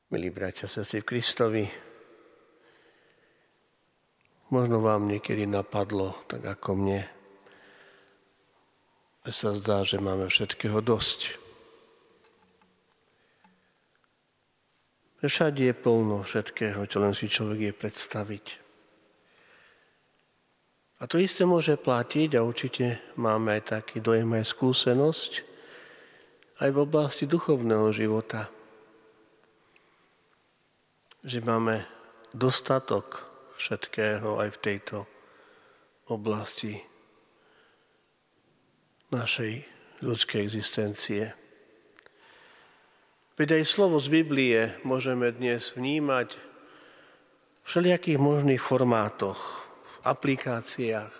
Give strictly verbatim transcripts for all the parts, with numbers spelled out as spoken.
Milí bratia, sestry v Kristovi, možno vám niekedy napadlo, tak ako mne, že sa zdá, že máme všetkého dosť. Všade je plno všetkého, čo len si človek je predstaviť. A to isté môže platiť, a určite máme aj taký dojem, aj skúsenosť, aj v oblasti duchovného života. Že máme dostatok všetkého aj v tejto oblasti našej ľudskej existencie. Veď aj slovo z Biblie môžeme dnes vnímať v všelijakých možných formátoch, v aplikáciách,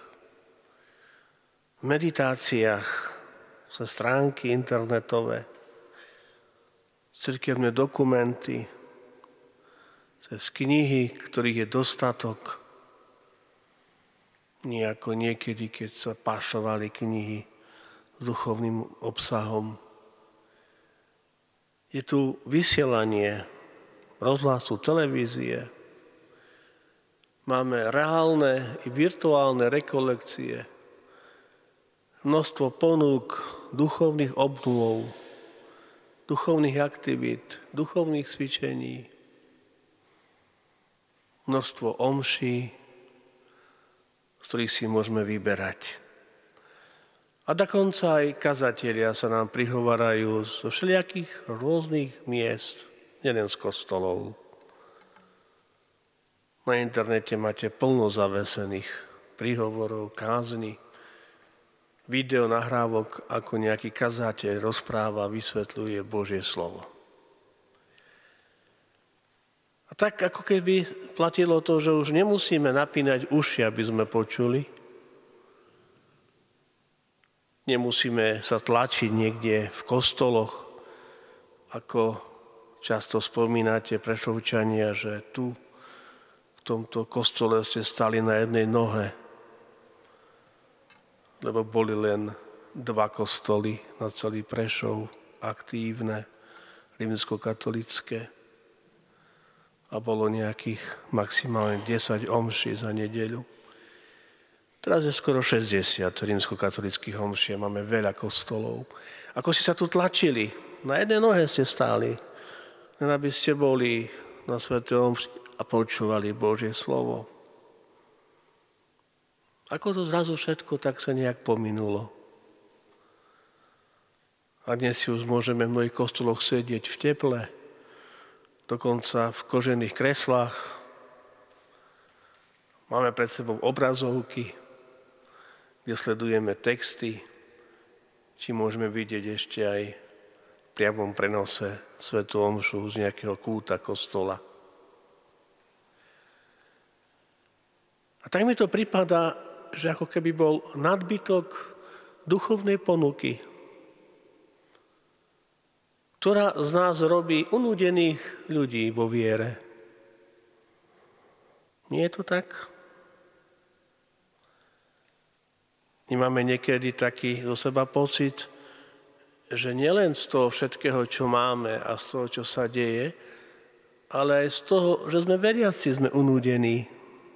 v meditáciách, sa stránky internetové, cirkevné dokumenty, cez knihy, ktorých je dostatok. Nie ako niekedy, keď sa pášovali knihy s duchovným obsahom. Je tu vysielanie rozhlasu, televízie. Máme reálne i virtuálne rekolekcie. Množstvo ponúk duchovných obnôv, duchovných aktivít, duchovných cvičení. Množstvo omší, z ktorých si môžeme vyberať. A dokonca aj kazatelia sa nám prihovárajú zo všelijakých rôznych miest, nielen z kostolov. Na internete máte plno zavesených príhovorov, kázni, video nahrávok, ako nejaký kazateľ rozpráva, vysvetľuje Božie slovo. A tak ako keby platilo to, že už nemusíme napínať uši, aby sme počuli. Nemusíme sa tlačiť niekde v kostoloch, ako často spomínate Prešovčania, že tu v tomto kostole ste stali na jednej nohe, lebo boli len dva kostoly na celý Prešov, aktívne, rímskokatolické. A bolo nejakých maximálne desať omší za nedeľu. Teraz je skoro šesťdesiat rímskokatolických omší a máme veľa kostolov. Ako si sa tu tlačili, na jednej nohe ste stáli, len aby ste boli na svätej omši a počúvali Božie slovo. Ako to zrazu všetko tak sa nejak pominulo. A dnes si už môžeme v mnohých kostoloch sedieť v teple, dokonca v kožených kreslách. Máme pred sebou obrazovky, kde sledujeme texty, či môžeme vidieť ešte aj v priamom prenose svätú omšu z nejakého kúta kostola. A tak mi to pripadá, že ako keby bol nadbytok duchovnej ponuky, ktorá z nás robí unúdených ľudí vo viere. Nie je to tak? Nemáme niekedy taký zo seba pocit, že nielen z toho všetkého, čo máme a z toho, čo sa deje, ale aj z toho, že sme veriaci, sme unúdení.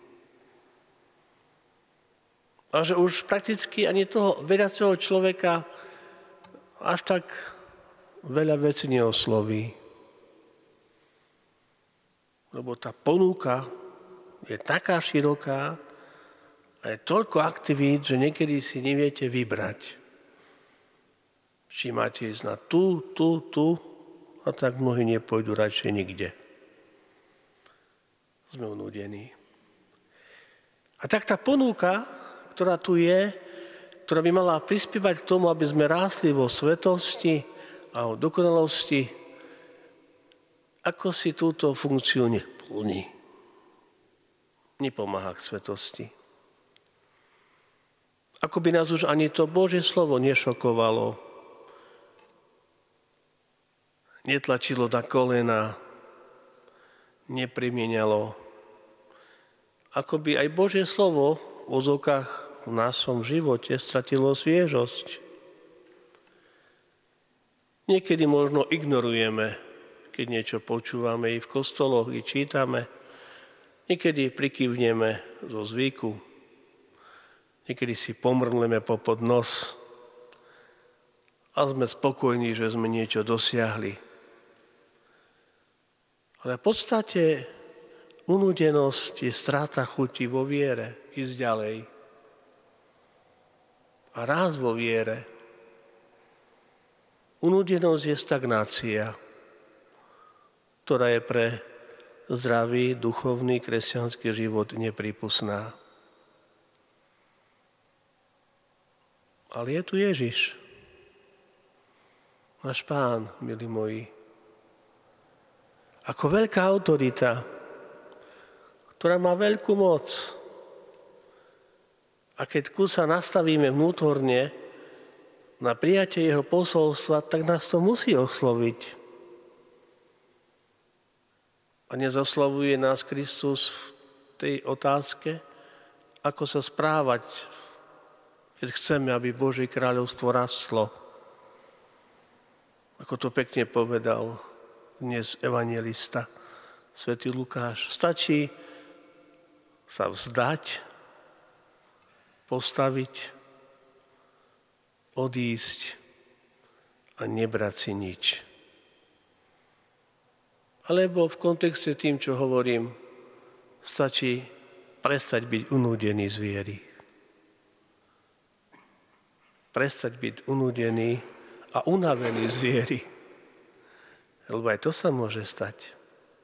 A že už prakticky ani toho veriaceho človeka až tak veľa vecí neosloví. Lebo tá ponuka je taká široká a je toľko aktivít, že niekedy si neviete vybrať. Či máte ísť na tu, tu, tu, a tak mnohí nepôjdu radšej nikde. Sme unúdení. A tak tá ponuka, ktorá tu je, ktorá by mala prispievať k tomu, aby sme rástli vo svetosti a o dokonalosti, ako si túto funkciu neplní. Nepomáha k svetosti. Ako by nás už ani to Božie slovo nešokovalo, netlačilo na kolena, neprimienialo. Ako by aj Božie slovo v ozokách v našom živote stratilo sviežosť. Niekedy možno ignorujeme keď niečo počúvame i v kostoloch, i čítame. Niekedy prikyvneme zo zvyku, niekedy si pomrneme popod nos a sme spokojní, že sme niečo dosiahli. Ale v podstate unúdenosť je stráta chuti vo viere, ísť ďalej. A ráz vo viere. Unúdenosť je stagnácia, ktorá je pre zdravý, duchovný, kresťanský život neprípustná. Ale je tu Ježiš, náš Pán, milí moji. Ako veľká autorita, ktorá má veľkú moc. A keď ku sa nastavíme vnútorne na prijatie jeho posolstva, tak nás to musí osloviť. A nezoslovuje nás Kristus v tej otázke, ako sa správať, keď chceme, aby Božie kráľovstvo rastlo. Ako to pekne povedal dnes evanjelista svätý Lukáš. Stačí sa vzdať, postaviť, odísť a nebrať si nič. Alebo v kontexte tým, čo hovorím, stačí prestať byť unúdený z viery. Prestať byť unúdený a unavený z viery. Lebo aj to sa môže stať.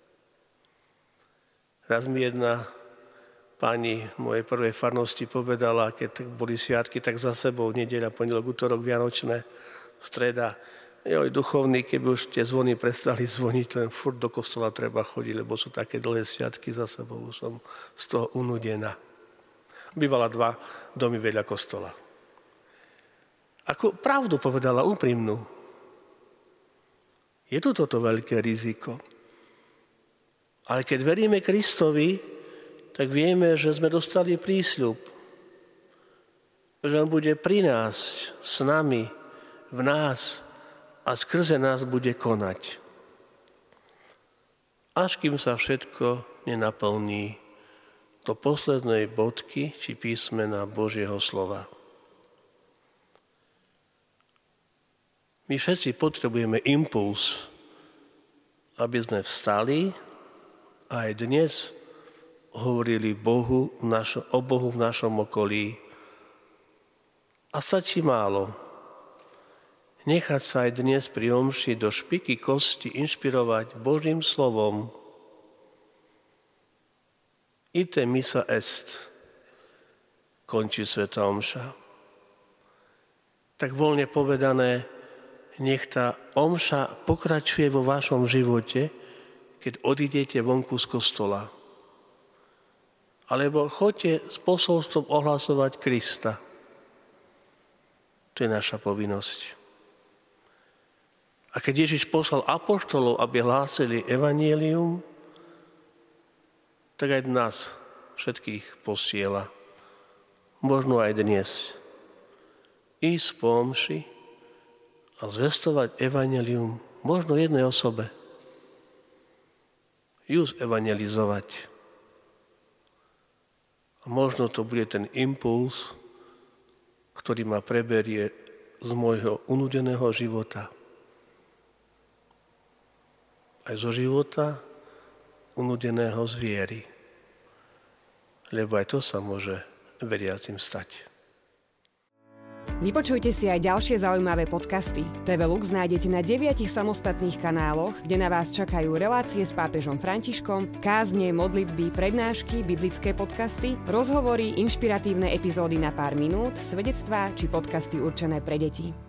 Raz mi jedna pani mojej prvej farnosti povedala, keď boli sviatky, tak za sebou, nedeľa, pondelok, utorok, vianočné, streda. Joj, duchovný, keby už tie zvony prestali zvoniť, len furt do kostola treba chodiť, lebo sú také dlhé sviatky za sebou, už som z toho unudená. Bývala dva domy vedľa kostola. Ako pravdu povedala, úprimnú. Je tu toto veľké riziko. Ale keď veríme Kristovi, tak vieme, že sme dostali prísľub, že on bude pri nás, s nami, v nás a skrze nás bude konať. Až kým sa všetko nenaplní do poslednej bodky či písmena Božieho slova. My všetci potrebujeme impuls, aby sme vstali a aj dnes hovorili Bohu v našo, o Bohu v našom okolí. A stačí málo. Nechať sa aj dnes pri omši do špiky kosti inšpirovať Božím slovom. Ite missa est, končí svätá omša. Tak voľne povedané, nech tá omša pokračuje vo vašom živote, keď odídete vonku z kostola. Alebo choďte s posolstvom ohlasovať Krista. To je naša povinnosť. A keď Ježiš poslal apoštolov, aby hlásili evanjelium, tak aj nás všetkých posiela. Možno aj dnes. Ísť po omši a zvestovať evanjelium možno jednej osobe. Ju evanjelizovať. A možno to bude ten impuls, ktorý ma preberie z môjho unudeného života. Aj zo života unudeného z viery. Lebo aj to sa môže veriacim stať. Vypočujte si aj ďalšie zaujímavé podcasty. té vé Lux nájdete na deviatich samostatných kanáloch, kde na vás čakajú relácie s pápežom Františkom, kázne, modlitby, prednášky, biblické podcasty, rozhovory, inšpiratívne epizódy na pár minút, svedectvá či podcasty určené pre deti.